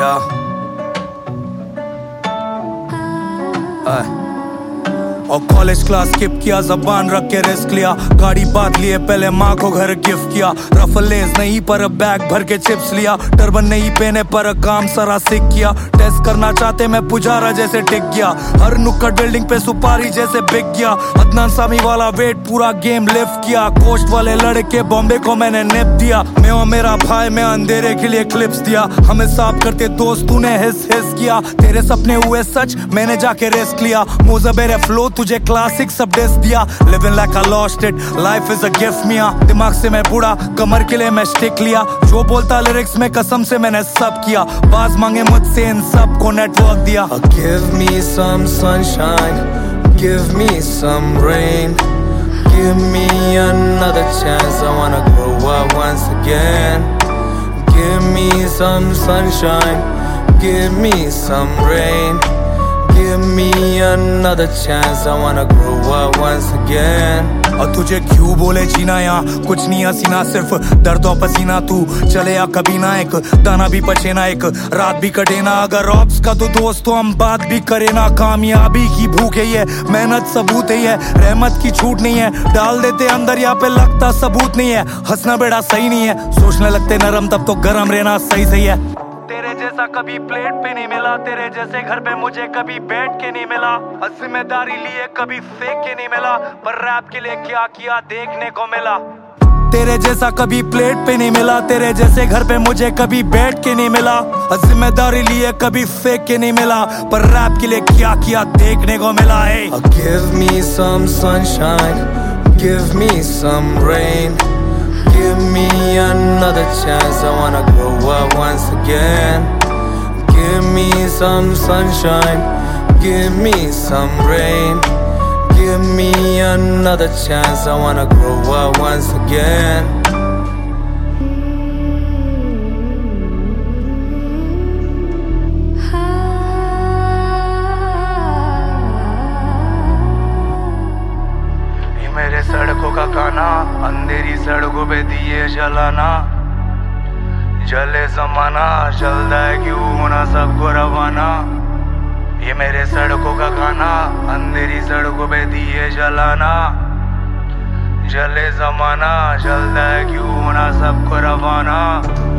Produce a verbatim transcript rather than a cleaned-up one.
Yeah. Uh. और college class skip किया, जबान रख के रिस्क लिया, गाड़ी बात लिए पहले माँ को घर गिफ्ट किया, रफलेज नहीं पर बैग भर के चिप्स लिया, टर्बन नहीं पहने पर काम सारा सीख किया, टेस्ट करना चाहते मैं पुजारा जैसे टिक गया, हर नुक्कड़ बिल्डिंग पे सुपारी जैसे बिक गया, अदनान सामी वाला वेट पूरा गेम लिफ्ट किया, कोस्ट वाले लड़के बॉम्बे को मैंने निप दिया, मैं और मेरा भाई मैं अंधेरे के लिए क्लिप्स दिया, हमें साफ करते दोस्त तूने हिस हिस किया, तेरे सपने हुए सच मैंने जाके रिस्क लिया, मोज़ेबेरे फ्लो तुझे क्लासिक सब डिस दिया, living like I lost it, life is a gift मिया, दिमाग से मैं बूढ़ा कमर के लिए मैं स्टिक लिया, जो बोलता लिरिक्स में कसम से मैंने सब किया, बाज मांगे मुझसे इन सब को नेटवर्क दिया. Give me some sunshine, give me some rain, give me another chance, I wanna grow up once again. Give me some sunshine, give me some rain, give me another chance, I wanna grow up once again. और तुझे क्यों बोले जीना यहाँ कुछ नहीं हसीना, सिर्फ दर्द और पसीना, तू चले या कभी ना, एक दाना भी बचे ना, एक रात भी कटे ना, अगर ऑप्स का तो दोस्त तो हम बात भी करे ना, कामयाबी की भूख है ये, मेहनत सबूत है ये, रहमत की छूट नहीं है, डाल देते अंदर यहाँ पे लगता सबूत नहीं है, हंसना बेड़ा सही नहीं है, सोचने लगते नरम तब तो गरम रहना सही सही है. तेरे जैसा कभी प्लेट पे नहीं मिला, तेरे जैसे घर पे मुझे कभी बैठ के नहीं मिला, जिम्मेदारी लिए कभी फेंक के नहीं मिला, पर रैप के लिए क्या किया देखने को मिला. तेरे जैसा कभी प्लेट पे नहीं मिला, तेरे जैसे घर पे मुझे कभी बैठ के नहीं मिला, जिम्मेदारी लिए कभी फेंक के नहीं मिला, पर रैप के लिए क्या किया देखने को मिला. Hey. Give me some sunshine, give me some rain, give me another chance, I wanna grow up once again. Give me some sunshine, give me some rain, give me another chance, I wanna grow up once again. मेरे सड़कों का गाना, अंधेरी सड़कों पे दिए जलाना, जले जमाना, जलता है क्यों होना सबको रवाना. ये मेरे सड़कों का गाना, अंधेरी सड़कों पे दिए जलाना, जले जमाना, जलता है क्यों होना सबको रवाना.